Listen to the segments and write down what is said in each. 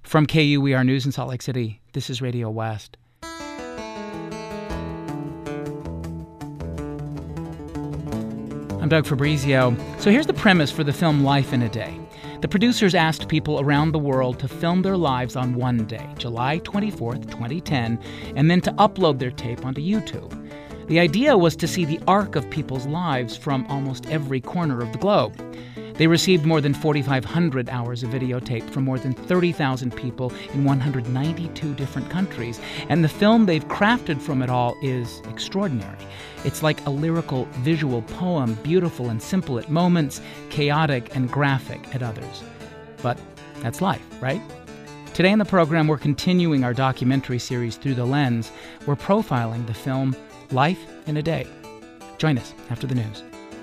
From KUER News in Salt Lake City, this is Radio West. I'm Doug Fabrizio. So here's the premise for the film Life in a Day. The producers asked people around the world to film their lives on one day, July 24th, 2010, and then to upload their tape onto YouTube. The idea was to see the arc of people's lives from almost every corner of the globe. They received more than 4,500 hours of videotape from more than 30,000 people in 192 different countries, and the film they've crafted from it all is extraordinary. It's like a lyrical visual poem, beautiful and simple at moments, chaotic and graphic at others. But that's life, right? Today in the program, we're continuing our documentary series Through the Lens. We're profiling the film Life in a Day. Join us after the news.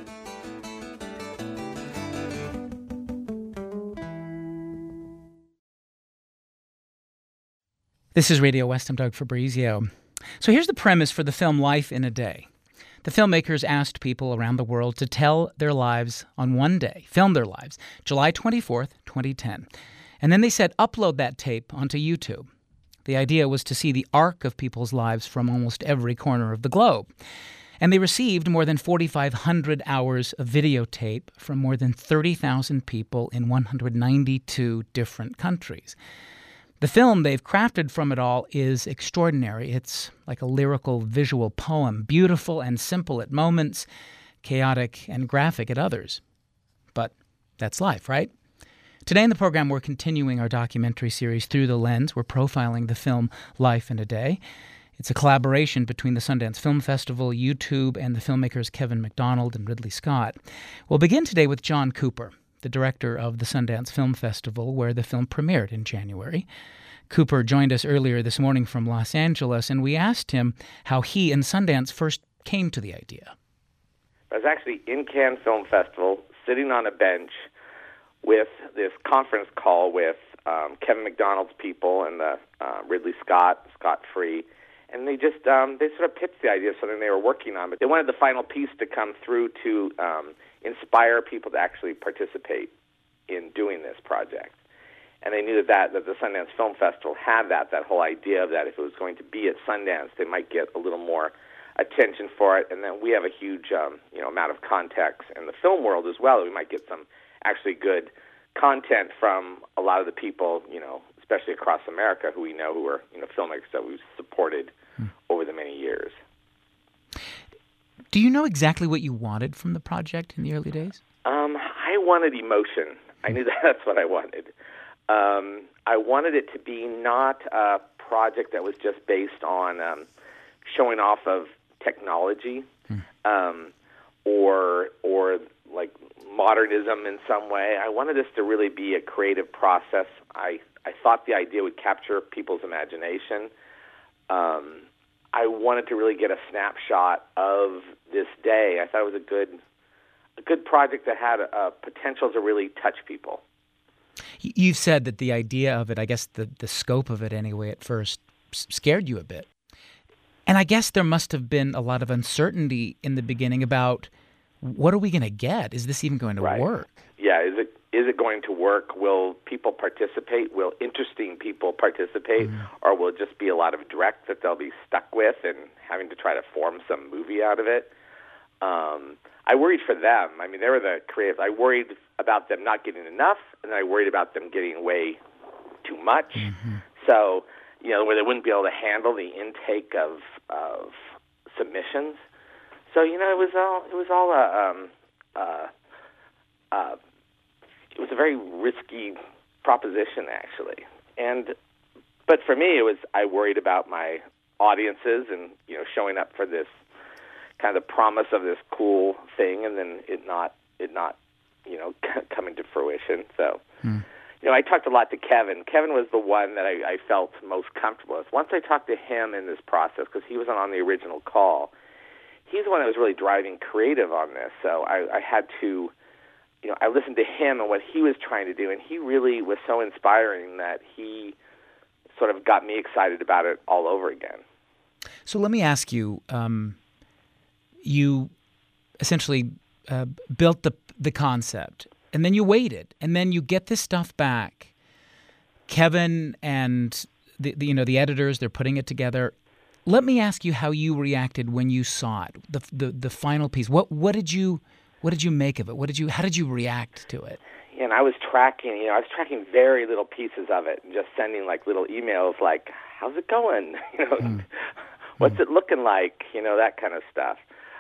This is Radio West. I'm Doug Fabrizio. So here's the premise for the film Life in a Day. The filmmakers asked people around the world to tell their lives on one day, film their lives, July 24th, 2010. And then they said upload that tape onto YouTube. The idea was to see the arc of people's lives from almost every corner of the globe. And they received more than 4,500 hours of videotape from more than 30,000 people in 192 different countries. The film they've crafted from it all is extraordinary. It's like a lyrical visual poem, beautiful and simple at moments, chaotic and graphic at others. But that's life, right? Today in the program, we're continuing our documentary series Through the Lens. We're profiling the film Life in a Day. It's a collaboration between the Sundance Film Festival, YouTube, and the filmmakers Kevin McDonald and Ridley Scott. We'll begin today with John Cooper, the director of the Sundance Film Festival, where the film premiered in January. Cooper joined us earlier this morning from Los Angeles, and we asked him how he and Sundance first came to the idea. I was actually in Cannes Film Festival, sitting on a bench with this conference call with Kevin McDonald's people and Ridley Scott Free, and they just they sort of pitched the idea of something they were working on, but they wanted the final piece to come through to inspire people to actually participate in doing this project. And they knew that the Sundance Film Festival had that whole idea of that if it was going to be at Sundance, they might get a little more attention for it. And then we have a huge amount of contacts in the film world as well. We might get some actually good content from a lot of the people, especially across America, who we know who are filmmakers that we've supported over the many years. Do you know exactly what you wanted from the project in the early days? I wanted emotion. I knew that's what I wanted. I wanted it to be not a project that was just based on showing off of technology or like modernism in some way. I wanted this to really be a creative process. I thought the idea would capture people's imagination. I wanted to really get a snapshot of this day. I thought it was a good project that had a potential to really touch people. You've said that the idea of it, I guess the scope of it anyway, at first scared you a bit. And I guess there must have been a lot of uncertainty in the beginning about what are we going to get? Is this even going to work? Yeah, is it going to work? Will people participate? Will interesting people participate? Or will it just be a lot of direct that they'll be stuck with and having to try to form some movie out of it? I worried for them. I mean, they were the creative. I worried about them not getting enough, and then I worried about them getting way too much. So, where they wouldn't be able to handle the intake of submissions. So, it was a very risky proposition, actually. But for me, I worried about my audiences and, showing up for this kind of promise of this cool thing, and then it not coming to fruition. So, I talked a lot to Kevin. Kevin was the one that I felt most comfortable with. Once I talked to him in this process, because he wasn't on the original call, he's the one that was really driving creative on this. So I had to, I listened to him and what he was trying to do, and he really was so inspiring that he sort of got me excited about it all over again. So let me ask you, you essentially built the concept, and then you waited, and then you get this stuff back. Kevin and the editors, they're putting it together. Let me ask you how you reacted when you saw it, the final piece. What did you make of it? How did you react to it? And I was tracking very little pieces of it and just sending like little emails like, how's it going? What's it looking like? That kind of stuff.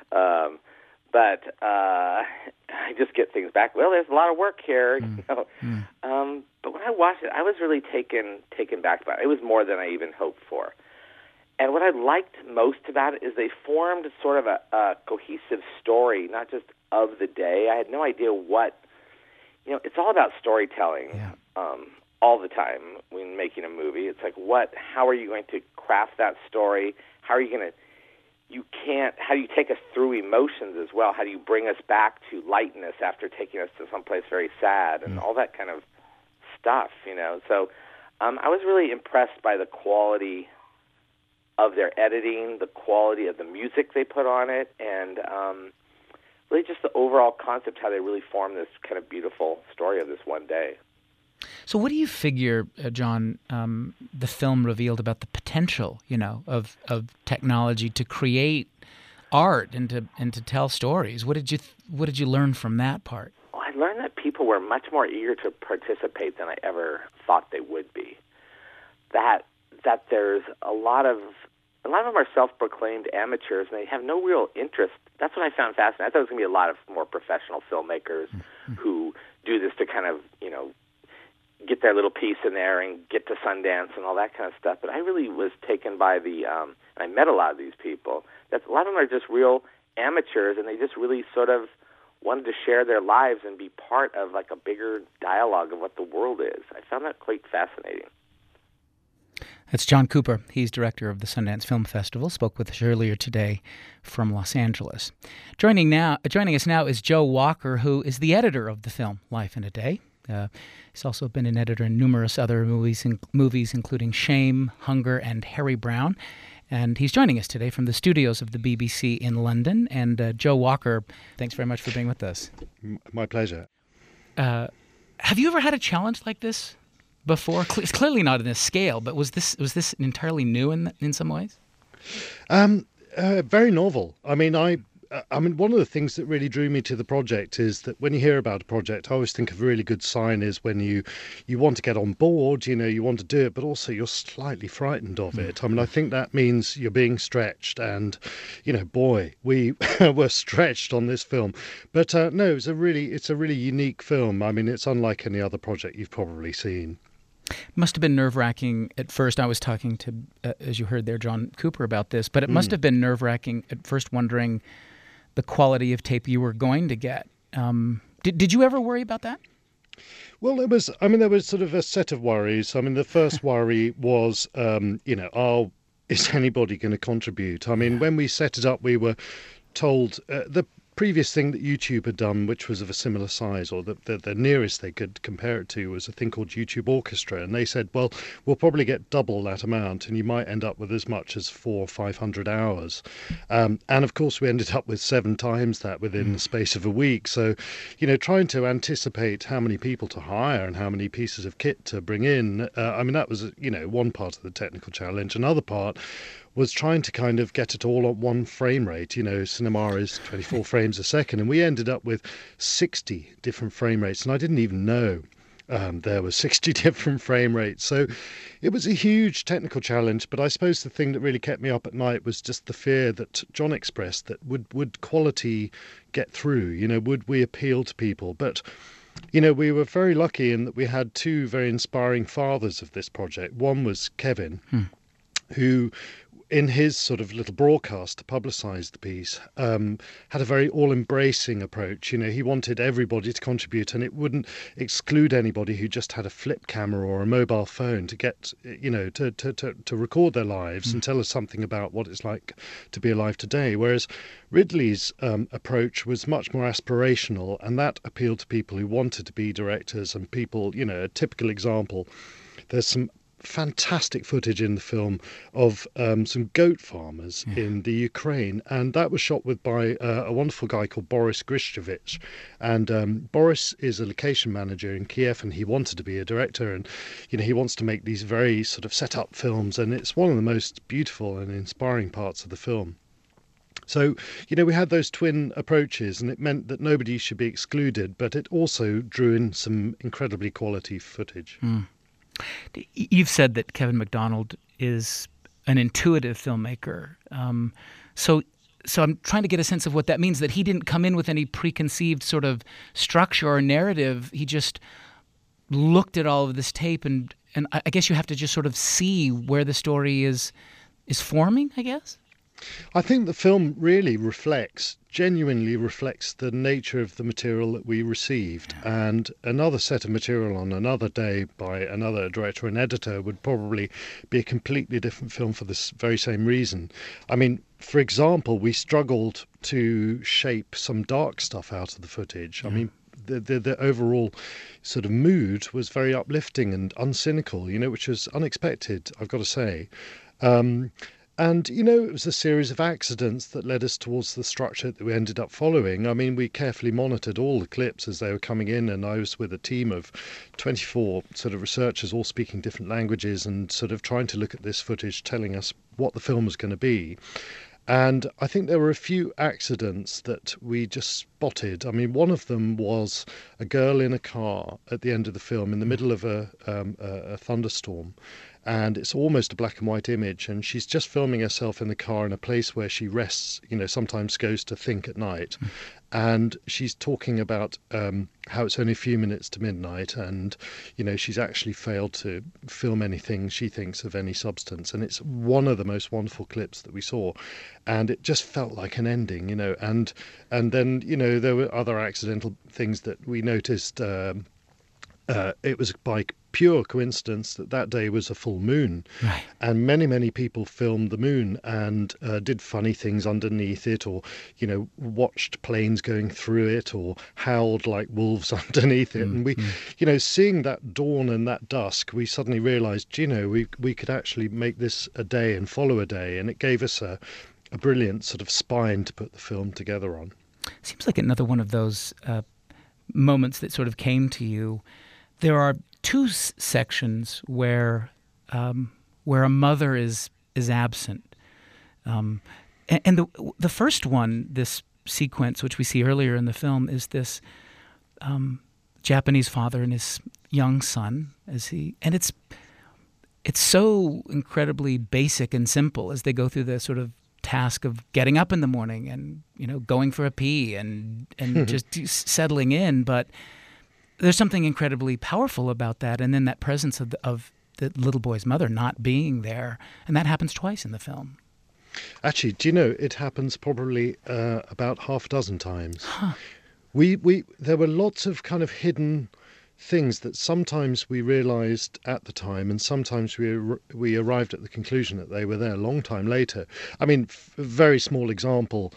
But I just get things back. Well, there's a lot of work here. But when I watched it, I was really taken back by it. It was more than I even hoped for. And what I liked most about it is they formed sort of a cohesive story, not just of the day. I had no idea what, it's all about storytelling all the time when making a movie. It's like, how are you going to craft that story? How are you going to, how do you take us through emotions as well? How do you bring us back to lightness after taking us to someplace very sad and all that kind of stuff, So I was really impressed by the quality of their editing, the quality of the music they put on it, and really just the overall concept, how they really formed this kind of beautiful story of this one day. So what do you figure, John, the film revealed about the potential, of technology to create art and to tell stories? What did you learn from that part? Well, I learned that people were much more eager to participate than I ever thought they would be. That there's a lot of them are self-proclaimed amateurs, and they have no real interest. That's what I found fascinating. I thought it was going to be a lot of more professional filmmakers who do this to kind of, get their little piece in there and get to Sundance and all that kind of stuff. But I really was taken by and I met a lot of these people. That a lot of them are just real amateurs, and they just really sort of wanted to share their lives and be part of like a bigger dialogue of what the world is. I found that quite fascinating. That's John Cooper. He's director of the Sundance Film Festival. Spoke with us earlier today from Los Angeles. Joining us now is Joe Walker, who is the editor of the film Life in a Day. He's also been an editor in numerous other movies, including Shame, Hunger, and Harry Brown. And he's joining us today from the studios of the BBC in London. And Joe Walker, thanks very much for being with us. My pleasure. Have you ever had a challenge like this before? It's clearly not in this scale, but was this entirely new in some ways? Very novel. I mean, one of the things that really drew me to the project is that when you hear about a project, I always think a really good sign is when you want to get on board, you want to do it, but also you're slightly frightened of it. I mean, I think that means you're being stretched, and, boy, we were stretched on this film. But no, it's a really unique film. I mean, it's unlike any other project you've probably seen. Must have been nerve-wracking at first. I was talking to, as you heard there, John Cooper about this, but it must have been nerve-wracking at first, wondering the quality of tape you were going to get. Did you ever worry about that? Well, there was sort of a set of worries. I mean, the first worry was, is anybody going to contribute? I mean, when we set it up, we were told the previous thing that YouTube had done, which was of a similar size, or the nearest they could compare it to, was a thing called YouTube Orchestra, and they said, well, we'll probably get double that amount, and you might end up with as much as 400 or 500 hours. And of course, we ended up with 7 times that within the space of a week. So, trying to anticipate how many people to hire and how many pieces of kit to bring in, that was, one part of the technical challenge. Another part was trying to kind of get it all at one frame rate. Cinema is 24 frames a second, and we ended up with 60 different frame rates, and I didn't even know there were 60 different frame rates. So it was a huge technical challenge, but I suppose the thing that really kept me up at night was just the fear that John expressed, that would quality get through, would we appeal to people? But we were very lucky in that we had 2 very inspiring fathers of this project. One was Kevin, who, in his sort of little broadcast to publicise the piece, had a very all-embracing approach. He wanted everybody to contribute, and it wouldn't exclude anybody who just had a flip camera or a mobile phone to get, to record their lives and tell us something about what it's like to be alive today. Whereas Ridley's approach was much more aspirational, and that appealed to people who wanted to be directors and people, a typical example. There's some fantastic footage in the film of some goat farmers in the Ukraine, and that was shot by a wonderful guy called Boris Grishchevich. And Boris is a location manager in Kiev, and he wanted to be a director, and he wants to make these very sort of set up films, and it's one of the most beautiful and inspiring parts of the film. So, we had those twin approaches, and it meant that nobody should be excluded, but it also drew in some incredibly quality footage. You've said that Kevin Macdonald is an intuitive filmmaker. So I'm trying to get a sense of what that means, that he didn't come in with any preconceived sort of structure or narrative. He just looked at all of this tape, and I guess you have to just sort of see where the story is forming, I guess? I think the film really genuinely reflects the nature of the material that we received. And another set of material on another day by another director and editor would probably be a completely different film for this very same reason. I mean, for example, we struggled to shape some dark stuff out of the footage. I mean, the overall sort of mood was very uplifting and uncynical, which was unexpected, I've got to say. And, it was a series of accidents that led us towards the structure that we ended up following. I mean, we carefully monitored all the clips as they were coming in, and I was with a team of 24 sort of researchers, all speaking different languages, and sort of trying to look at this footage, telling us what the film was going to be. And I think there were a few accidents that we just spotted. I mean, one of them was a girl in a car at the end of the film in the middle of a thunderstorm. And it's almost a black and white image, and she's just filming herself in the car in a place where she rests, sometimes goes to think at night. And she's talking about how it's only a few minutes to midnight, and, she's actually failed to film anything she thinks of any substance. And it's one of the most wonderful clips that we saw. And it just felt like an ending, and then, there were other accidental things that we noticed. It was by pure coincidence that day was a full moon. Right. And many people filmed the moon and did funny things underneath it, or watched planes going through it, or howled like wolves underneath it. And we seeing that dawn and that dusk, we suddenly realized we could actually make this a day and follow a day, and it gave us a brilliant sort of spine to put the film together on. Seems like another one of those moments that sort of came to you. There are two sections where a mother is absent, and the first one, this sequence which we see earlier in the film, is this Japanese father and his young son and it's so incredibly basic and simple as they go through the sort of task of getting up in the morning and going for a pee and just settling in, but there's something incredibly powerful about that, and then that presence of the little boy's mother not being there, and that happens twice in the film. Actually, do you know, it happens probably about half a dozen times. Huh. There were lots of kind of hidden things that sometimes we realized at the time, and sometimes we arrived at the conclusion that they were there a long time later. I mean, very small example.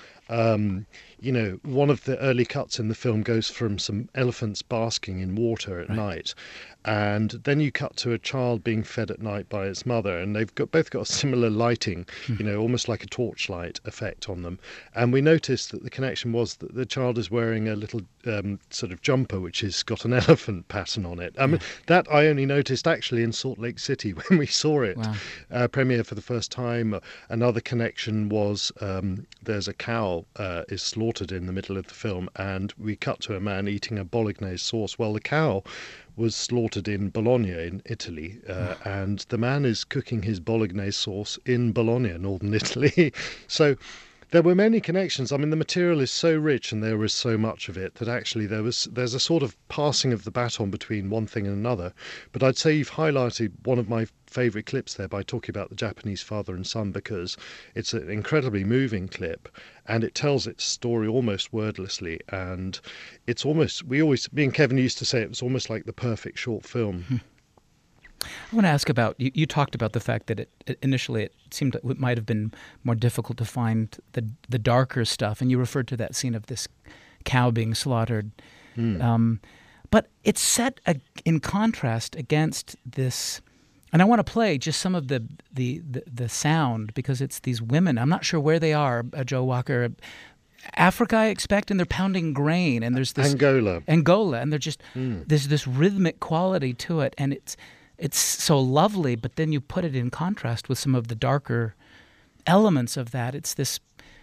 One of the early cuts in the film goes from some elephants basking in water at night, and then you cut to a child being fed at night by its mother, and they've both got a similar lighting, almost like a torchlight effect on them. And we noticed that the connection was that the child is wearing a little sort of jumper which has got an elephant pattern on it. I mean, that I only noticed actually in Salt Lake City when we saw it premiere for the first time. Another connection was there's a cow is slaughtered in the middle of the film, and we cut to a man eating a bolognese sauce. Well, the cow was slaughtered in Bologna in Italy, and the man is cooking his bolognese sauce in Bologna, northern Italy. So there were many connections. I mean, the material is so rich and there was so much of it that actually there's a sort of passing of the baton between one thing and another. But I'd say you've highlighted one of my favourite clips there by talking about the Japanese father and son, because it's an incredibly moving clip and it tells its story almost wordlessly, and it's almost, me and Kevin used to say it was almost like the perfect short film. I want to ask about, you talked about the fact that initially it seemed it might have been more difficult to find the darker stuff, and you referred to that scene of this cow being slaughtered. But it's set in contrast against this And I want to play just some of the sound, because it's these women. I'm not sure where they are, Joe Walker. Africa, I expect, and they're pounding grain, and there's this Angola, and they're just there's this rhythmic quality to it, and it's so lovely. But then you put it in contrast with some of the darker elements of that. It's this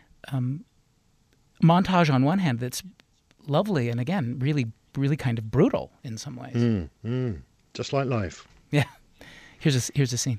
montage on one hand that's lovely, and again, really, really kind of brutal in some ways. Just like life. Yeah. Here's a scene.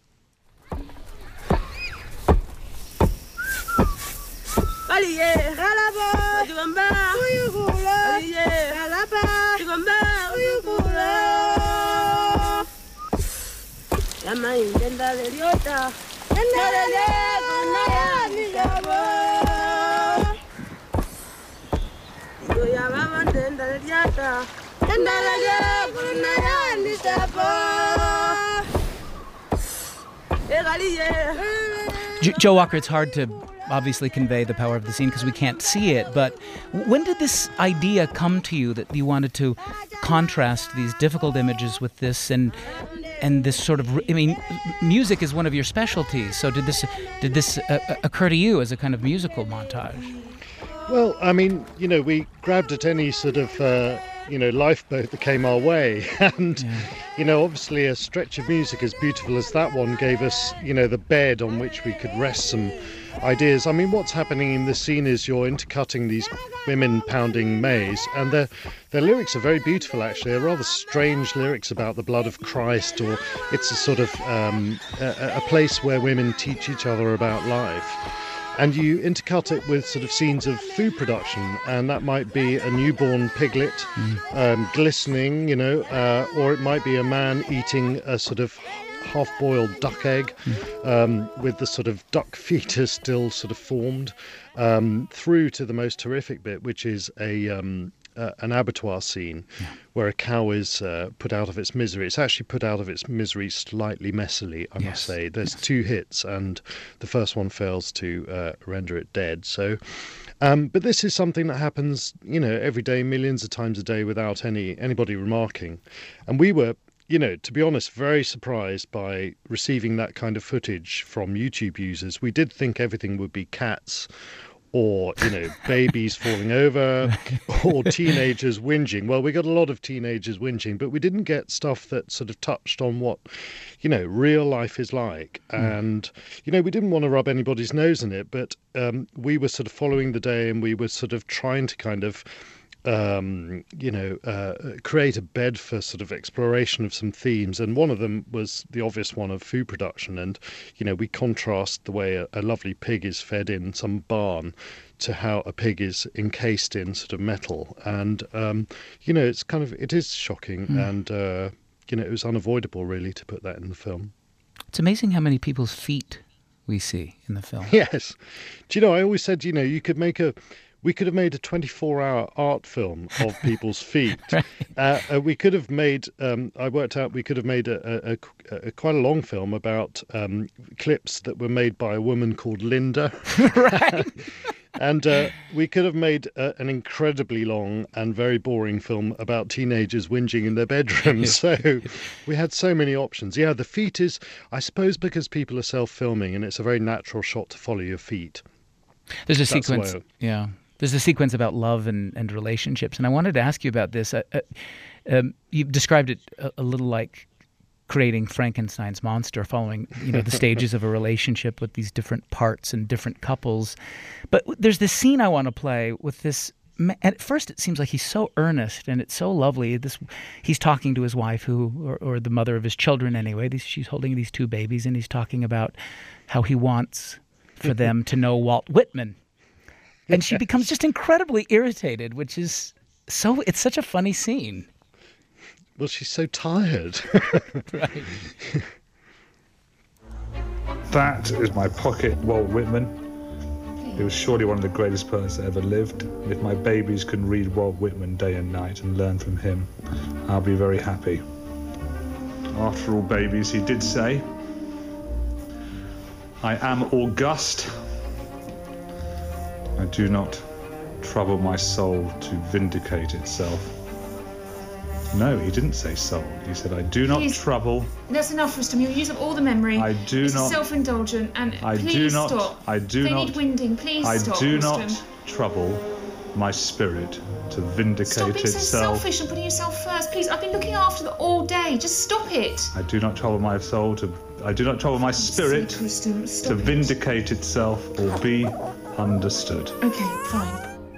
Joe Walker, it's hard to obviously convey the power of the scene because we can't see it, but when did this idea come to you that you wanted to contrast these difficult images with this and this sort of, I mean, music is one of your specialties, so did this occur to you as a kind of musical montage? Well, I mean, we grabbed at any sort of lifeboat that came our way, and obviously a stretch of music as beautiful as that one gave us the bed on which we could rest some ideas. I mean, what's happening in the scene is you're intercutting these women pounding maize, and their lyrics are very beautiful, actually. They're rather strange lyrics about the blood of Christ, or it's a sort of a place where women teach each other about life. And you intercut it with sort of scenes of food production, and that might be a newborn piglet glistening, or it might be a man eating a sort of half-boiled duck egg with the sort of duck fetus still sort of formed, through to the most horrific bit, which is an abattoir scene where a cow is put out of its misery. It's actually put out of its misery slightly messily, I must say. There's 2 hits, and the first one fails to render it dead. So, but this is something that happens, every day, millions of times a day, without anybody remarking. And we were, to be honest, very surprised by receiving that kind of footage from YouTube users. We did think everything would be cats, or, babies falling over, or teenagers whinging. Well, we got a lot of teenagers whinging, but we didn't get stuff that sort of touched on what, real life is like. And, we didn't want to rub anybody's nose in it, but we were sort of following the day, and we were sort of trying to kind of create a bed for sort of exploration of some themes, and one of them was the obvious one of food production. And we contrast the way a lovely pig is fed in some barn to how a pig is encased in sort of metal, and it is shocking, and it was unavoidable really to put that in the film. It's amazing how many people's feet we see in the film. Yes. Do I always said we could have made a 24-hour art film of people's feet. Right. We could have made, I worked out, we could have made a quite a long film about clips that were made by a woman called Linda. Right. And we could have made an incredibly long and very boring film about teenagers whinging in their bedrooms. So we had so many options. Yeah, the feet is, I suppose, because people are self-filming, and it's a very natural shot to follow your feet. There's a sequence, There's a sequence about love and relationships, and I wanted to ask you about this. You've described it a little like creating Frankenstein's monster, following the stages of a relationship with these different parts and different couples. But there's this scene I want to play with this. At first, it seems like he's so earnest, and it's so lovely. He's talking to his wife, or the mother of his children anyway. She's holding these 2 babies, and he's talking about how he wants for them to know Walt Whitman. And she becomes just incredibly irritated, which is it's such a funny scene. Well, she's so tired. Right. That is my pocket Walt Whitman. He was surely one of the greatest poets that ever lived. And if my babies can read Walt Whitman day and night and learn from him, I'll be very happy. After all, babies, he did say, I am august. I do not trouble my soul to vindicate itself. No, he didn't say soul. He said, I do not Please. trouble. That's enough, Rustum. You'll use up all the memory. I do this not. Is self-indulgent, and I please do not. stop. I do they not. need winding. Please I stop. do Rustum. not trouble my spirit to vindicate Stop being so itself. selfish and putting yourself first, please. I've been looking after them all day. Just stop it. I do not trouble my soul to. I do not trouble my spirit Sake, Rustum, stop to it. vindicate itself or be understood. Okay, fine.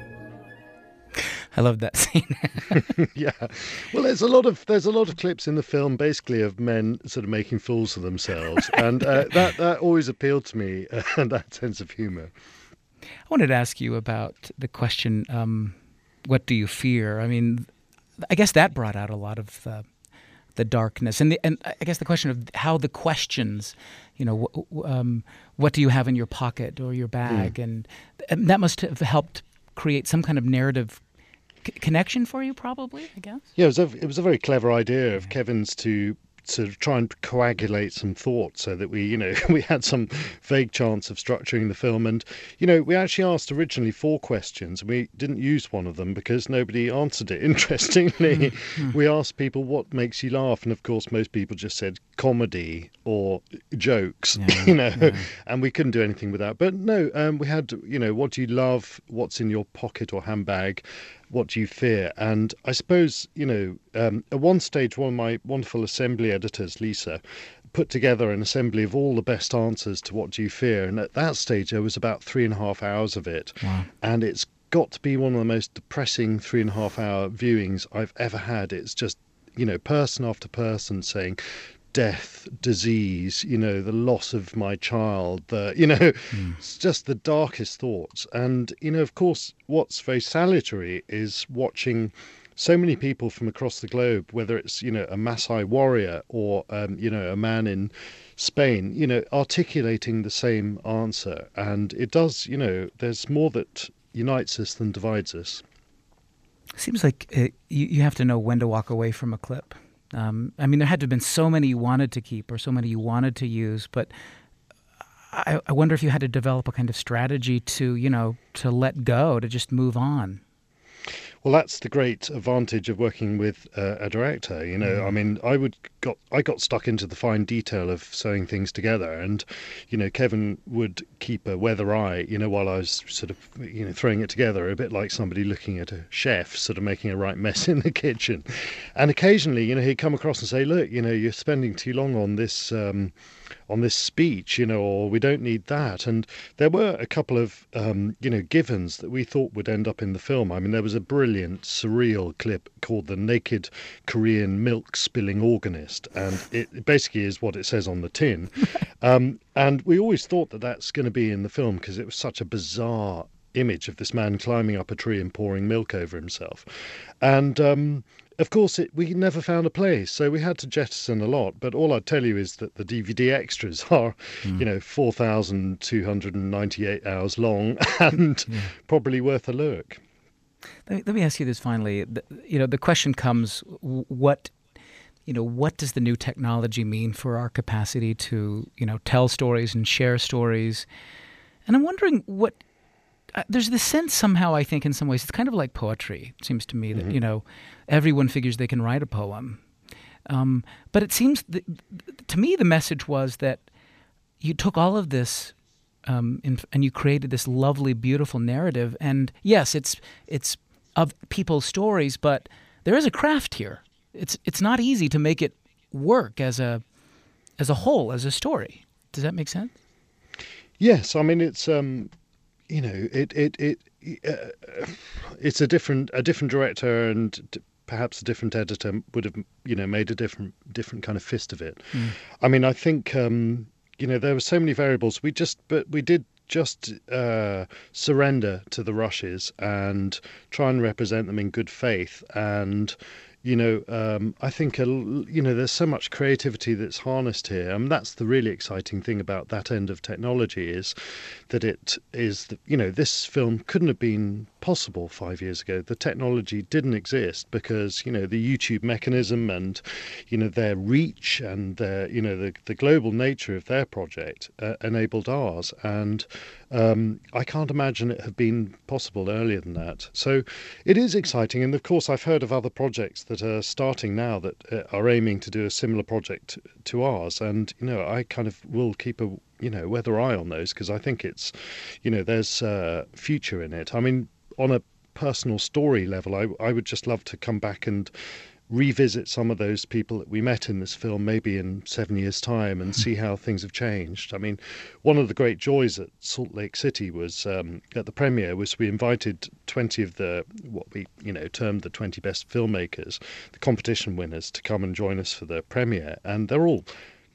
I love that scene. Yeah, well, there's a lot of clips in the film, basically, of men sort of making fools of themselves, and that always appealed to me, and that sense of humour. I wanted to ask you about the question, what do you fear? I mean, I guess that brought out a lot of the darkness, and I guess the question of how the questions, what do you have in your pocket or your bag, and that must have helped create some kind of narrative connection for you, probably, I guess. Yeah, it was a very clever idea of Kevin's to sort of try and coagulate some thoughts so that we had some vague chance of structuring the film. And, we actually asked originally 4 questions. We didn't use one of them because nobody answered it. Interestingly, we asked people, what makes you laugh? And of course, most people just said comedy or jokes, and we couldn't do anything with that. But no, we had, what do you love? What's in your pocket or handbag? What do you fear? And I suppose, at one stage, one of my wonderful assembly editors, Lisa, put together an assembly of all the best answers to what do you fear. And at that stage, there was about 3.5 hours of it. Wow. And it's got to be one of the most depressing 3.5 hour viewings I've ever had. It's just, person after person saying, death, disease, the loss of my child, it's just the darkest thoughts. And, of course, what's very salutary is watching so many people from across the globe, whether it's, a Maasai warrior or, a man in Spain, articulating the same answer. And it does, there's more that unites us than divides us. Seems like you have to know when to walk away from a clip. There had to have been so many you wanted to keep or so many you wanted to use, but I wonder if you had to develop a kind of strategy to let go, to just move on. Well, that's the great advantage of working with a director. I got stuck into the fine detail of sewing things together, and Kevin would keep a weather eye, while I was sort of throwing it together, a bit like somebody looking at a chef sort of making a right mess in the kitchen. And occasionally, he'd come across and say, look, you're spending too long on this speech, or we don't need that. And there were a couple of, givens that we thought would end up in the film. There was a brilliant, surreal clip called The Naked Korean Milk Spilling Organist. And it basically is what it says on the tin. And we always thought that that's going to be in the film because it was such a bizarre image of this man climbing up a tree and pouring milk over himself. And of course, we never found a place, so we had to jettison a lot. But all I'd tell you is that the DVD extras are, 4,298 hours long and probably worth a look. Let me ask you this finally. The question comes: what does the new technology mean for our capacity to, tell stories and share stories? And I'm wondering what. There's this sense somehow, I think, in some ways, it's kind of like poetry. It seems to me that, everyone figures they can write a poem. But it seems, to me, the message was that you took all of this and you created this lovely, beautiful narrative. And yes, it's of people's stories, but there is a craft here. It's not easy to make it work as a whole, as a story. Does that make sense? Yes, it's... it's a different director, and perhaps a different editor would have made a different kind of fist of it. I think there were so many variables. We did just surrender to the rushes and try and represent them in good faith. And I think there's so much creativity that's harnessed here. That's the really exciting thing about that end of technology, is that it is this film couldn't have been possible 5 years ago. The technology didn't exist because the YouTube mechanism and their reach and their the global nature of their project enabled ours. And I can't imagine it had been possible earlier than that. So it is exciting. And of course, I've heard of other projects that that are starting now that are aiming to do a similar project to ours, and I kind of will keep a weather eye on those, because I think it's there's future in it. I mean, on a personal story level, I would just love to come back and revisit some of those people that we met in this film, maybe in 7 years' time, and see how things have changed. I mean, one of the great joys at Salt Lake City was at the premiere was we invited 20 of what we termed the 20 best filmmakers, the competition winners, to come and join us for the premiere, and they're all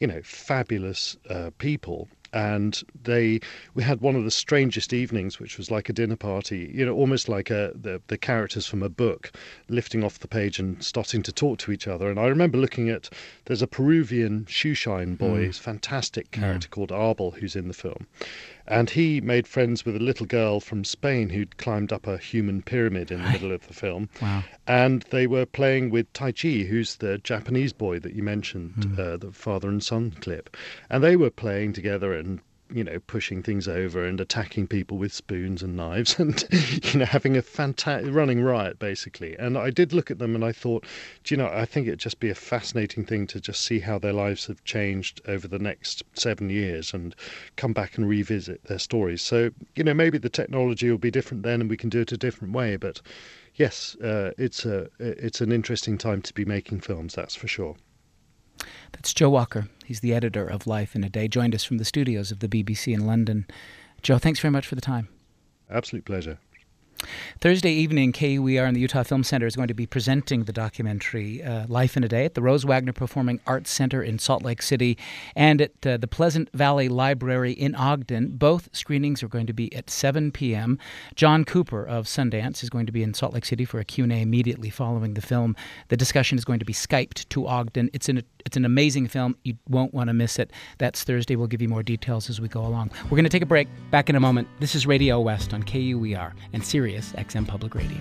fabulous people. And we had one of the strangest evenings, which was like a dinner party, almost like the characters from a book lifting off the page and starting to talk to each other. And I remember there's a Peruvian shoeshine boy, he's a fantastic character called Arbel, who's in the film. And he made friends with a little girl from Spain who'd climbed up a human pyramid in the middle of the film. Wow. And they were playing with Taichi, who's the Japanese boy that you mentioned, the father and son clip. And they were playing together and pushing things over and attacking people with spoons and knives and, having a fantastic running riot, basically. And I did look at them and I thought, I think it'd just be a fascinating thing to just see how their lives have changed over the next 7 years and come back and revisit their stories. So, maybe the technology will be different then and we can do it a different way. But yes, it's an interesting time to be making films, that's for sure. That's Joe Walker. He's the editor of Life in a Day, joined us from the studios of the BBC in London. Joe, thanks very much for the time. Absolute pleasure. Thursday evening, KUER and the Utah Film Center is going to be presenting the documentary Life in a Day at the Rose Wagner Performing Arts Center in Salt Lake City and at the Pleasant Valley Library in Ogden. Both screenings are going to be at 7 p.m. John Cooper of Sundance is going to be in Salt Lake City for a Q&A immediately following the film. The discussion is going to be Skyped to Ogden. It's an amazing film. You won't want to miss it. That's Thursday. We'll give you more details as we go along. We're going to take a break. Back in a moment. This is Radio West on KUER and Sirius XM Public Radio.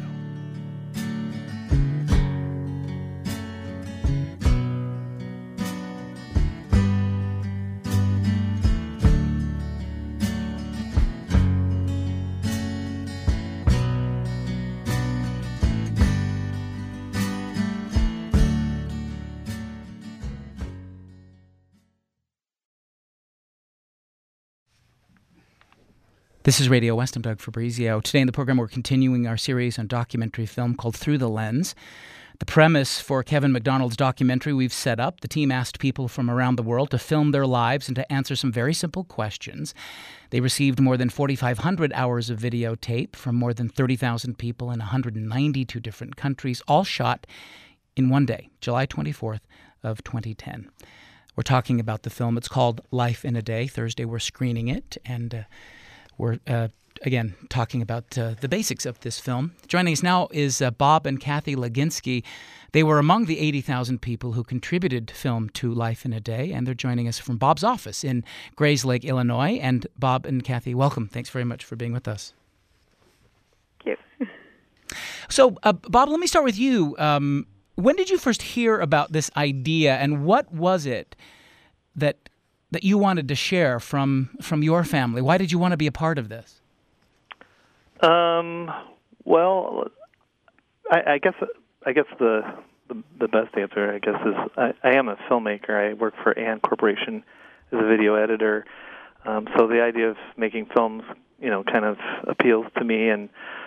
This is Radio West. I'm Doug Fabrizio. Today in the program, we're continuing our series on documentary film called Through the Lens. The premise for Kevin McDonald's documentary we've set up. The team asked people from around the world to film their lives and to answer some very simple questions. They received more than 4,500 hours of videotape from more than 30,000 people in 192 different countries, all shot in one day, July 24th of 2010. We're talking about the film. It's called Life in a Day. Thursday, we're screening it, and we're, again, talking about the basics of this film. Joining us now is Bob and Kathy Laginski. They were among the 80,000 people who contributed film to Life in a Day, and they're joining us from Bob's office in Grayslake, Illinois. And Bob and Kathy, welcome. Thanks very much for being with us. Thank you. So, Bob, let me start with you. When did you first hear about this idea, and what was it that you wanted to share from your family? Why did you want to be a part of this? Well, I guess the best answer, is I am a filmmaker. I work for Ann Corporation as a video editor. So the idea of making films, kind of appeals to me. And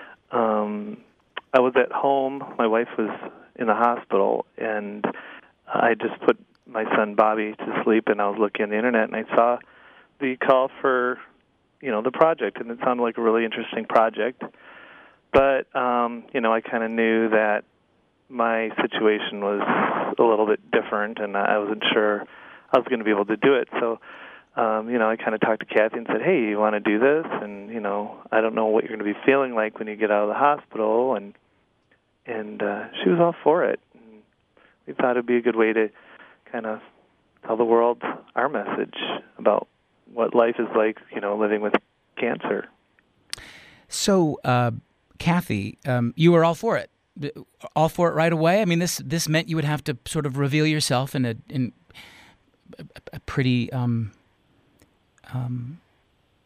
I was at home. My wife was in the hospital, and I just put my son Bobby to sleep, and I was looking on the internet, and I saw the call for, the project, and it sounded like a really interesting project. But, I kind of knew that my situation was a little bit different, and I wasn't sure I was going to be able to do it. So, I kind of talked to Kathy and said, hey, you want to do this? And, I don't know what you're going to be feeling like when you get out of the hospital. And she was all for it. And we thought it would be a good way to kind of tell the world our message about what life is like, living with cancer. So, Kathy, you were all for it. All for it right away? I mean, this meant you would have to sort of reveal yourself in a pretty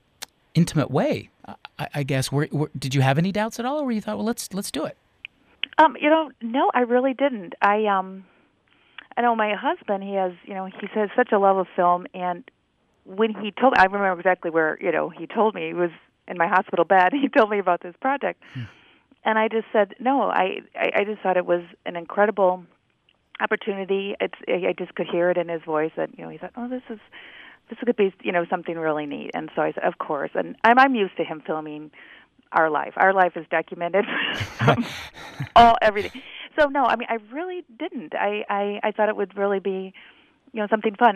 intimate way, I guess. Did you have any doubts at all, or you thought, well, let's do it? No, I really didn't. I know my husband. He has such a love of film, and when he told me, I remember exactly where he told me. He was in my hospital bed. He told me about this project, and I just said no. I just thought it was an incredible opportunity. I just could hear it in his voice that he thought, oh, this could be something really neat. And so I said, of course. And I'm used to him filming our life. Our life is documented from everything. So no, I mean I really didn't. I thought it would really be something fun.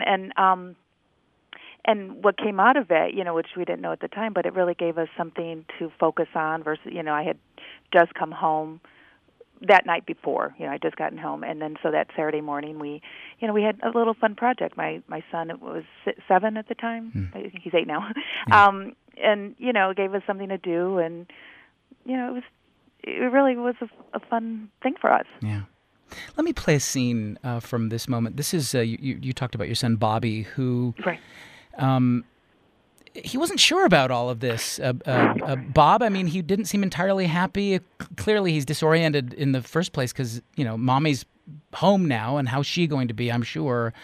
And what came out of it, which we didn't know at the time, but it really gave us something to focus on versus, I had just come home that night before, I'd just gotten home. And then so that Saturday morning we had a little fun project. My son was 7 at the time. He's 8 now. Yeah. And, gave us something to do. And, it really was a fun thing for us. Yeah. Let me play a scene from this moment. This is, you talked about your son, Bobby, who... Right. He wasn't sure about all of this. Bob, I mean, he didn't seem entirely happy. Clearly, he's disoriented in the first place because, Mommy's home now, and how's she going to be, I'm sure.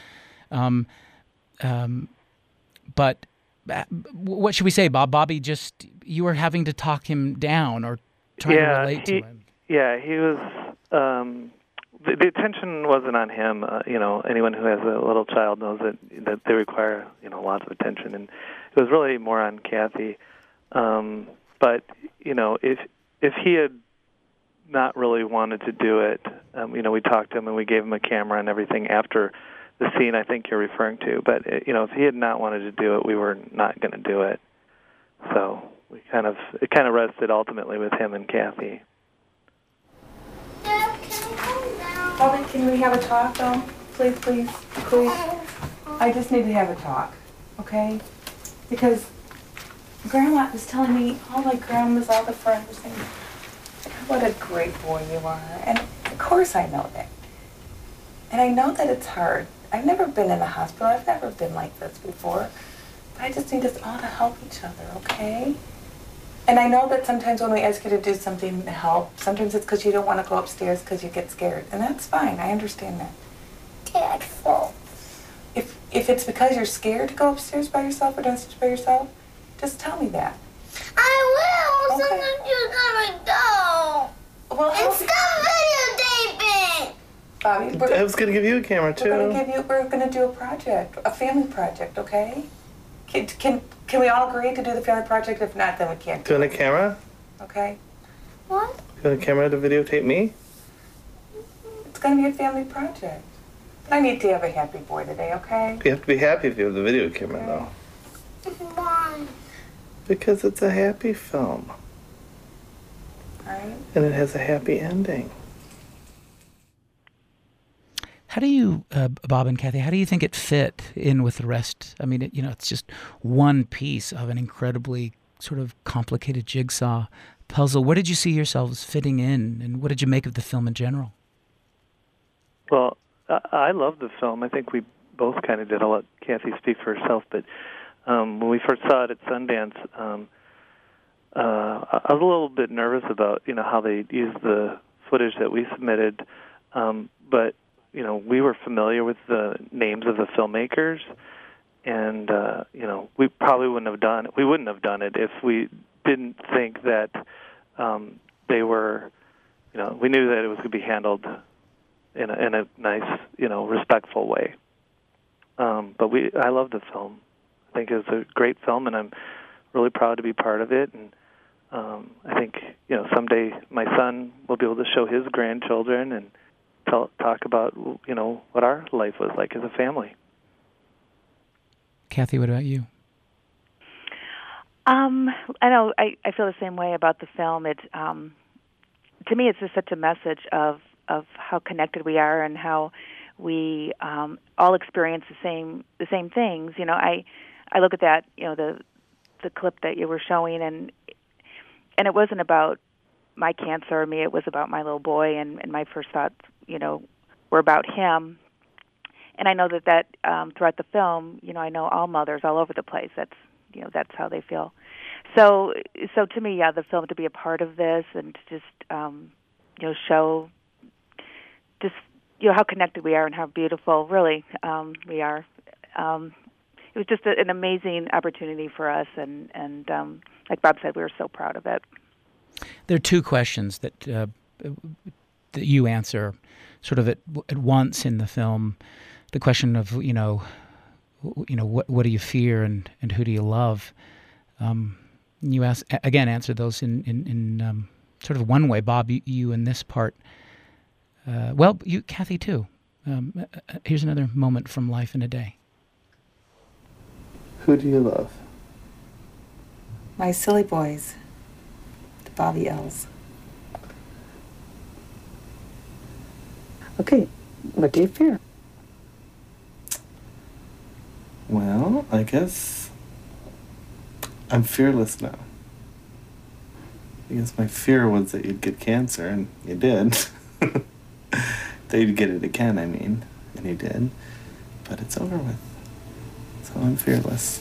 But what should we say, Bob? Bobby, you were having to talk him down or try to relate to him. Yeah, he was... The attention wasn't on him. Anyone who has a little child knows that they require lots of attention, and it was really more on Kathy. But if he had not really wanted to do it, we talked to him and we gave him a camera and everything after the scene I think you're referring to. But if he had not wanted to do it, we were not going to do it. So it kind of rested ultimately with him and Kathy. Bobby, can we have a talk, though? Please, please, please. I just need to have a talk, okay? Because Grandma was telling me, all my grandmas, all the friends were saying, what a great boy you are. And of course I know that. And I know that it's hard. I've never been in a hospital. I've never been like this before. But I just need us all to help each other, okay? And I know that sometimes when we ask you to do something to help, sometimes it's because you don't want to go upstairs because you get scared. And that's fine. I understand that. Dad, if it's because you're scared to go upstairs by yourself or downstairs by yourself, just tell me that. I will. Okay. Sometimes you're gonna go. Well, and stop videotaping. Bobby, I was going to give you a camera, too. We're gonna do a project, a family project, okay? Can we all agree to do the family project? If not, then we can't do it. Do you want a camera? Okay. What? Do you want a camera to videotape me? It's going to be a family project. But I need to have a happy boy today, okay? You have to be happy if you have the video camera, though. Why? Because it's a happy film. All right. And it has a happy ending. How do you, Bob and Kathy, how do you think it fit in with the rest? I mean, it's just one piece of an incredibly sort of complicated jigsaw puzzle. Where did you see yourselves fitting in, and what did you make of the film in general? Well, I love the film. I think we both kind of did. I'll let Kathy speak for herself, but when we first saw it at Sundance, I was a little bit nervous about, how they used the footage that we submitted, but we were familiar with the names of the filmmakers, and we probably wouldn't have done it. We wouldn't have done it if we didn't think that they were, we knew that it was going to be handled in a nice, respectful way. But I love the film. I think it was a great film, and I'm really proud to be part of it. And I think someday my son will be able to show his grandchildren and talk about what our life was like as a family. Kathy, what about you? I know I feel the same way about the film. It's to me, it's just such a message of how connected we are and how we all experience the same things. I look at that, the clip that you were showing, and it wasn't about my cancer or me. It was about my little boy, and my first thoughts, were about him. And I know that throughout the film, I know all mothers all over the place. That's how they feel. So to me, the film, to be a part of this and to just show just how connected we are and how beautiful really we are. It was just an amazing opportunity for us, and like Bob said, we were so proud of it. There are two questions that you answer sort of at once in the film. The question of what do you fear and who do you love? You answer those in sort of one way. Bob, you in this part. You, Kathy, too. Here's another moment from Life in a Day. Who do you love? My silly boys, the Bobby L's. Okay, what do you fear? Well, I guess I'm fearless now. I guess my fear was that you'd get cancer, and you did. That you'd get it again, and you did. But it's over with. So I'm fearless.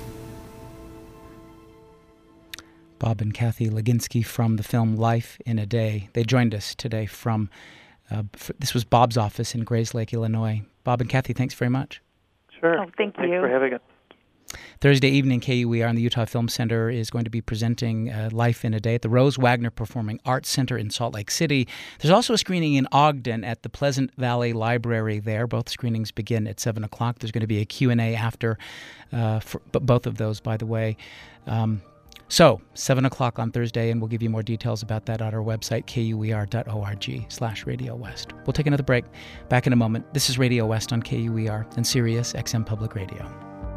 Bob and Kathy Leginski from the film Life in a Day. They joined us today from, this was Bob's office in Grayslake, Illinois. Bob and Kathy, thanks very much. Sure. Oh, thanks you for having us. Thursday evening, KUER and the Utah Film Center is going to be presenting Life in a Day at the Rose Wagner Performing Arts Center in Salt Lake City. There's also a screening in Ogden at the Pleasant Valley Library there. Both screenings begin at 7 o'clock. There's going to be a Q&A after, for both of those, by the way. So, 7 o'clock on Thursday, and we'll give you more details about that on our website, kuer.org/Radio West. We'll take another break. Back in a moment. This is Radio West on KUER and Sirius XM Public Radio.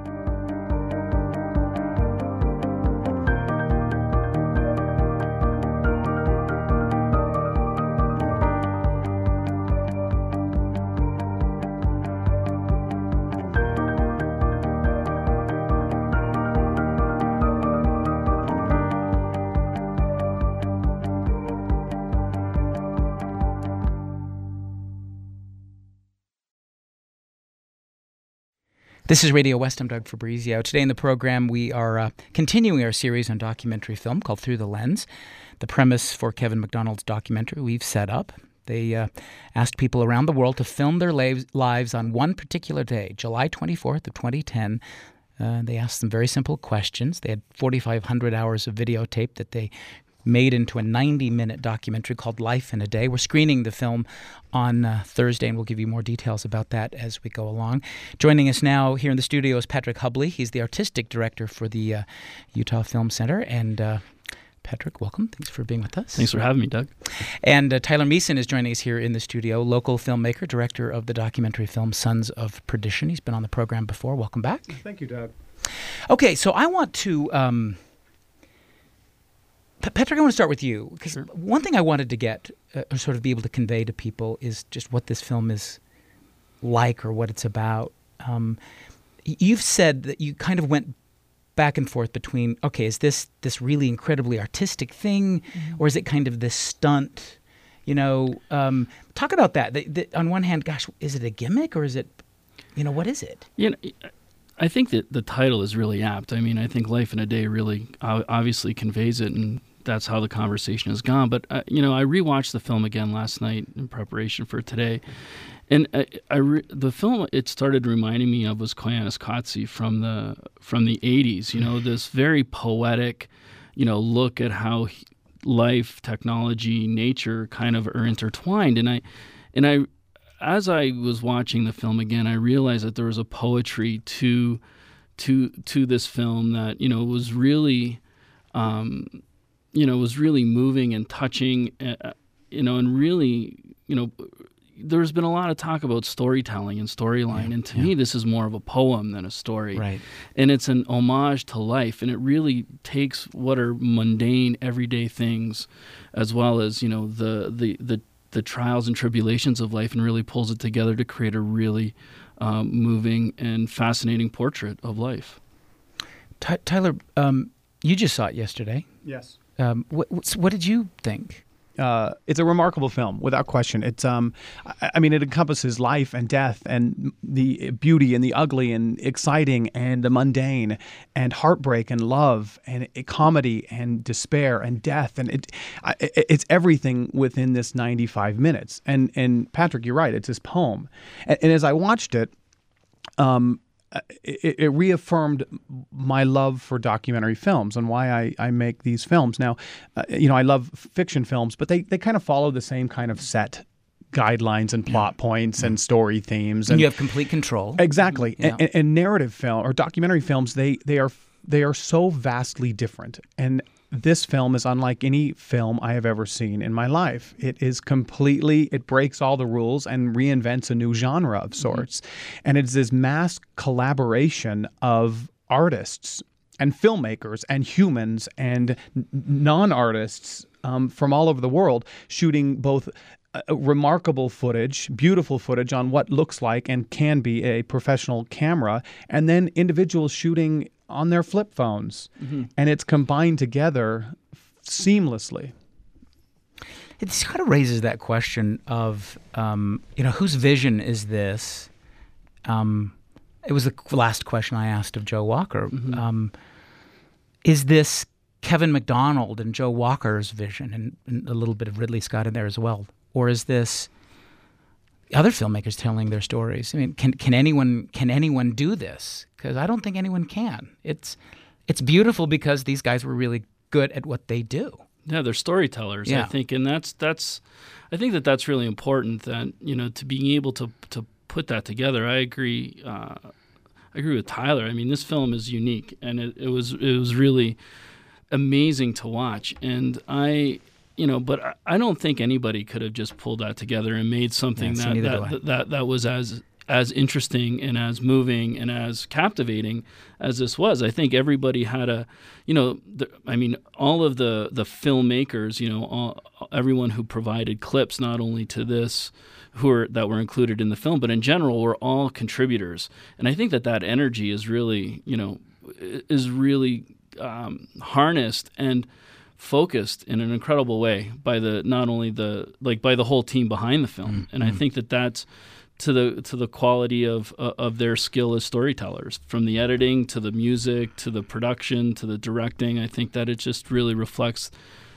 This is Radio West. I'm Doug Fabrizio. Today in the program, we are continuing our series on documentary film called Through the Lens. The premise for Kevin McDonald's documentary we've set up. They asked people around the world to film their lives on one particular day, July 24th of 2010. They asked them very simple questions. They had 4,500 hours of videotape that they made into a 90-minute documentary called Life in a Day. We're screening the film on Thursday, and we'll give you more details about that as we go along. Joining us now here in the studio is Patrick Hubley. He's the artistic director for the Utah Film Center. And Patrick, welcome. Thanks for being with us. Thanks for having me, Doug. And Tyler Meeson is joining us here in the studio, local filmmaker, director of the documentary film Sons of Perdition. He's been on the program before. Welcome back. Thank you, Doug. Okay, so I want to... Patrick, I want to start with you, because one thing I wanted to get, or sort of be able to convey to people, is just what this film is like or what it's about. You've said that you kind of went back and forth between, okay, is this really incredibly artistic thing, or is it kind of this stunt? Talk about that. On one hand, gosh, is it a gimmick, or is it, what is it? I think that the title is really apt. I mean, I think Life in a Day really obviously conveys it, and that's how the conversation has gone. But, I rewatched the film again last night in preparation for today. And the film it started reminding me of was Koyaanisqatsi from the 80s, this very poetic, look at how life, technology, nature kind of are intertwined. And I as I was watching the film again, I realized that there was a poetry to this film that was really was really moving and touching, and really there's been a lot of talk about storytelling and storyline, and to me this is more of a poem than a story, right? And it's an homage to life, and it really takes what are mundane everyday things, as well as the trials and tribulations of life, and really pulls it together to create a really moving and fascinating portrait of life. Tyler, you just saw it yesterday. Yes. What did you think? it's a remarkable film without question. It's I mean, it encompasses life and death and the beauty and the ugly and exciting and the mundane and heartbreak and love and comedy and despair and death, and it's everything within this 95 minutes. And Patrick, you're right. It's this poem, and as I watched it, it reaffirmed my love for documentary films and why I make these films. Now, I love fiction films, but they kind of follow the same kind of set guidelines and plot points and story themes. And you have complete control. Exactly. Yeah. And narrative film or documentary films, they are so vastly different. And this film is unlike any film I have ever seen in my life. It breaks all the rules and reinvents a new genre of sorts. And it's this mass collaboration of artists and filmmakers and humans and non-artists from all over the world shooting both remarkable footage, beautiful footage on what looks like and can be a professional camera, and then individuals shooting on their flip phones, and it's combined together seamlessly. It kind of raises that question of, whose vision is this? It was the last question I asked of Joe Walker. Is this Kevin MacDonald and Joe Walker's vision, and a little bit of Ridley Scott in there as well, or is this other filmmakers telling their stories? I mean, can anyone do this? Because I don't think anyone can. It's beautiful because these guys were really good at what they do. Yeah, they're storytellers, I think, and that's I think that's really important. That to being able to put that together. I agree. I agree with Tyler. I mean, this film is unique, and it was really amazing to watch. And but I don't think anybody could have just pulled that together and made something that was as interesting and as moving and as captivating as this was. I think everybody had all of the filmmakers, everyone who provided clips not only to this that were included in the film, but in general were all contributors. And I think that energy is really, harnessed and focused in an incredible way by by the whole team behind the film. And I think that's to the quality of their skill as storytellers, from the editing to the music to the production to the directing. I think that it just really reflects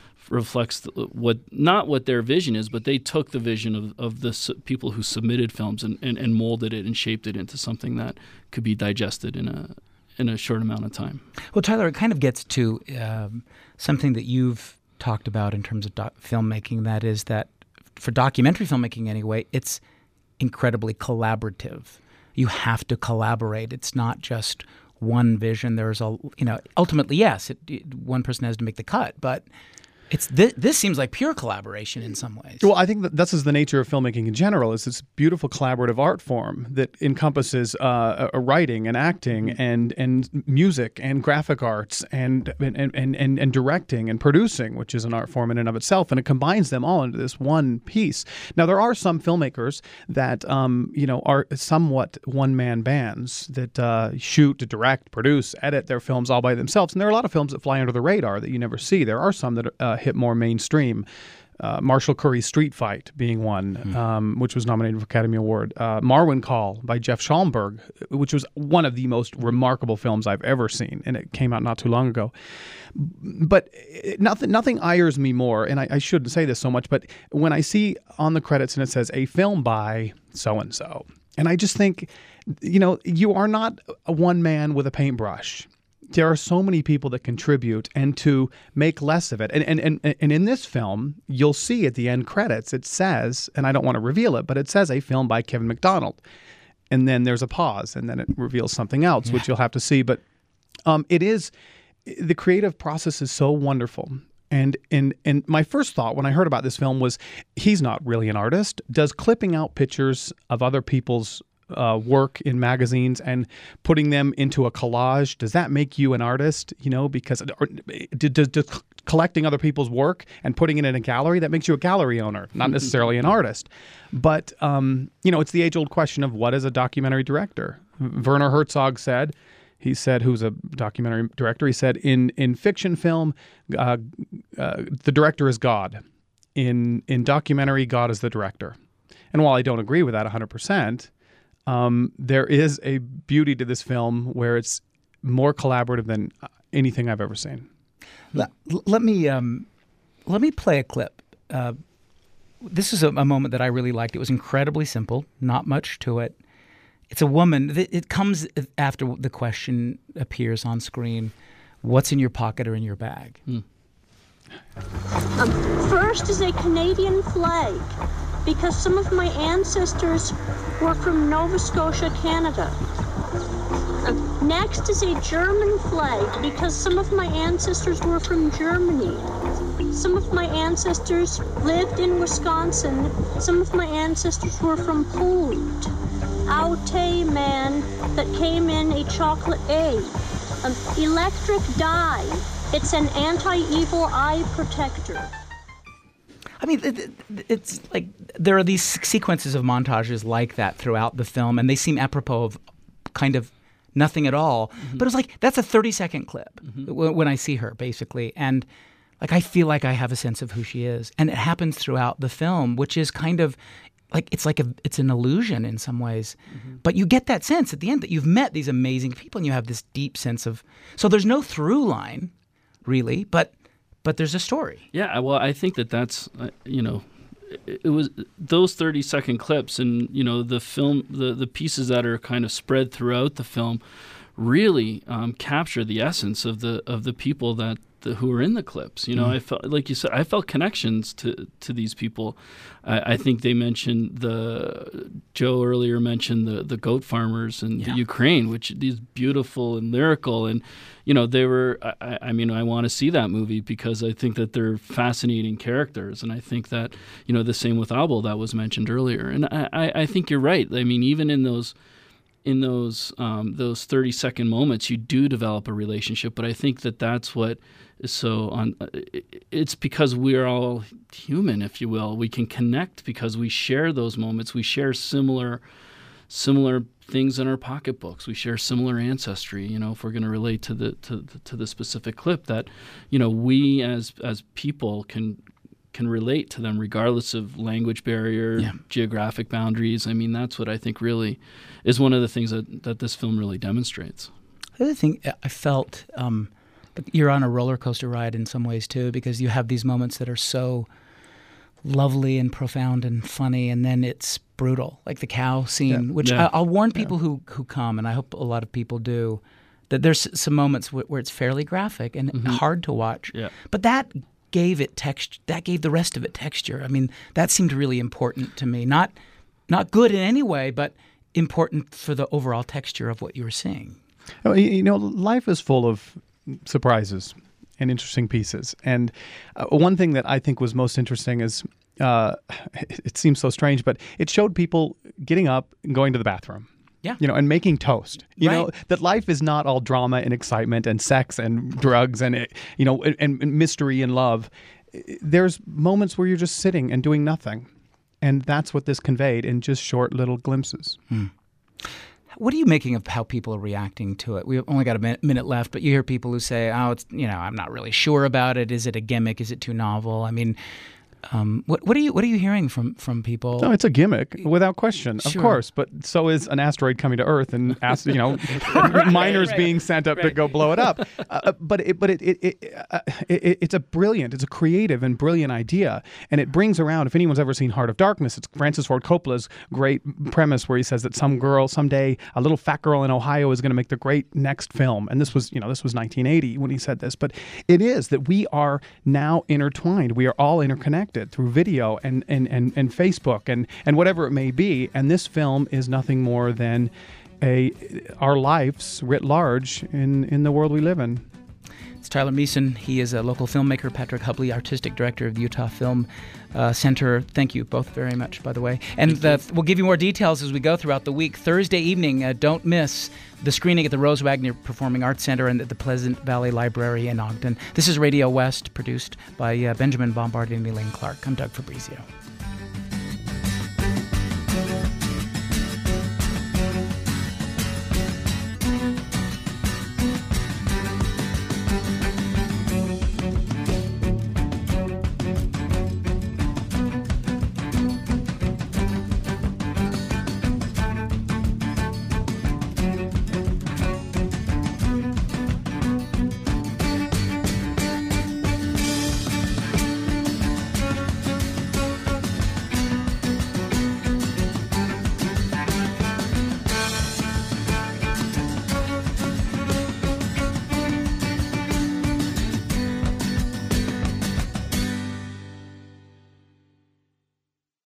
what their vision is, but they took the vision of the people who submitted films and molded it and shaped it into something that could be digested in a short amount of time. Well, Tyler, it kind of gets to something that you've talked about in terms of filmmaking. That is that for documentary filmmaking anyway, it's incredibly collaborative. You have to collaborate. It's not just one vision. There's ultimately, yes, one person has to make the cut, but this seems like pure collaboration in some ways. Well, I think that this is the nature of filmmaking in general. Is this beautiful collaborative art form that encompasses writing and acting and music and graphic arts and directing and producing, which is an art form in and of itself, and it combines them all into this one piece. Now, there are some filmmakers that are somewhat one-man bands that shoot, direct, produce, edit their films all by themselves, and there are a lot of films that fly under the radar that you never see. There are some that hit more mainstream. Marshall Curry's Street Fight being one, which was nominated for Academy Award. Marwen Call by Jeff Schallenberg, which was one of the most remarkable films I've ever seen, and it came out not too long ago. But nothing ires me more, and I shouldn't say this so much, but when I see on the credits and it says a film by so-and-so, and I just think, you are not a one man with a paintbrush. There are so many people that contribute, and to make less of it. And in this film, you'll see at the end credits, it says, and I don't want to reveal it, but it says a film by Kevin MacDonald. And then there's a pause, and then it reveals something else, which you'll have to see. But the creative process is so wonderful. And my first thought when I heard about this film was, he's not really an artist. Does clipping out pictures of other people's work in magazines and putting them into a collage, does that make you an artist? Because does collecting other people's work and putting it in a gallery, that makes you a gallery owner, not necessarily an artist. But it's the age-old question of what is a documentary director. Werner Herzog said, who's a documentary director, he said, in fiction film, the director is God. in documentary, God is the director. And while I don't agree with that 100%, there is a beauty to this film where it's more collaborative than anything I've ever seen. Let me play a clip. This is a moment that I really liked. It was incredibly simple, not much to it. It's a woman. It comes after the question appears on screen. What's in your pocket or in your bag? First is a Canadian flag, because some of my ancestors were from Nova Scotia, Canada. Next is a German flag, because some of my ancestors were from Germany. Some of my ancestors lived in Wisconsin. Some of my ancestors were from Poland. Aute man that came in a chocolate A. Electric dye. It's an anti-evil eye protector. I mean, it's like there are these sequences of montages like that throughout the film, and they seem apropos of kind of nothing at all. Mm-hmm. But it's like, that's a 30-second clip when I see her, basically. And like, I feel like I have a sense of who she is. And it happens throughout the film, which is kind of it's an illusion in some ways. Mm-hmm. But you get that sense at the end that you've met these amazing people and you have this deep sense of, so there's no through line really, but there's a story. Yeah, well, I think that's, it was those 30-second clips and, the film, the pieces that are kind of spread throughout the film really capture the essence of the people who are in the clips. I felt, like you said, I felt connections to these people. I think they mentioned Joe earlier mentioned the goat farmers in the Ukraine, which is beautiful and lyrical. And, they were, I want to see that movie because I think that they're fascinating characters. And I think that, the same with Abel that was mentioned earlier. And I think you're right. I mean, even in those 30-second moments, you do develop a relationship. But I think that's what is so it's because we're all human, if you will. We can connect because we share those moments. We share similar things in our pocketbooks. We share similar ancestry. If we're going to relate to the specific clip, that we as people can relate to them regardless of language barrier, geographic boundaries. I mean, that's what I think really is one of the things that this film really demonstrates. The other thing I felt, you're on a roller coaster ride in some ways too, because you have these moments that are so lovely and profound and funny, and then it's brutal, like the cow scene, which I'll warn people who come, and I hope a lot of people do, that there's some moments where it's fairly graphic and hard to watch. Yeah. But that gave it texture. That gave the rest of it texture. I mean, that seemed really important to me. Not good in any way, but important for the overall texture of what you were seeing. Life is full of surprises and interesting pieces. And one thing that I think was most interesting is, it seems so strange, but it showed people getting up and going to the bathroom. Yeah. And making toast. You know, that life is not all drama and excitement and sex and drugs and, and mystery and love. There's moments where you're just sitting and doing nothing. And that's what this conveyed in just short little glimpses. What are you making of how people are reacting to it? We've only got a minute left, but you hear people who say, it's, I'm not really sure about it. Is it a gimmick? Is it too novel? I mean, what are you hearing from people? No, it's a gimmick without question, of course. But so is an asteroid coming to Earth and miners being sent up to go blow it up. But it's a creative and brilliant idea, and it brings around. If anyone's ever seen Heart of Darkness, it's Francis Ford Coppola's great premise where he says that some girl someday, a little fat girl in Ohio, is going to make the great next film. And this was 1980 when he said this. But it is that we are now intertwined. We are all interconnected through video and Facebook and whatever it may be. And this film is nothing more than our lives writ large in the world we live in. It's Tyler Meason. He is a local filmmaker. Patrick Hubley, artistic director of the Utah Film Center. Thank you both very much, by the way. And we'll give you more details as we go throughout the week. Thursday evening, don't miss the screening at the Rose Wagner Performing Arts Center and at the Pleasant Valley Library in Ogden. This is Radio West, produced by Benjamin Bombard and Elaine Clark. I'm Doug Fabrizio.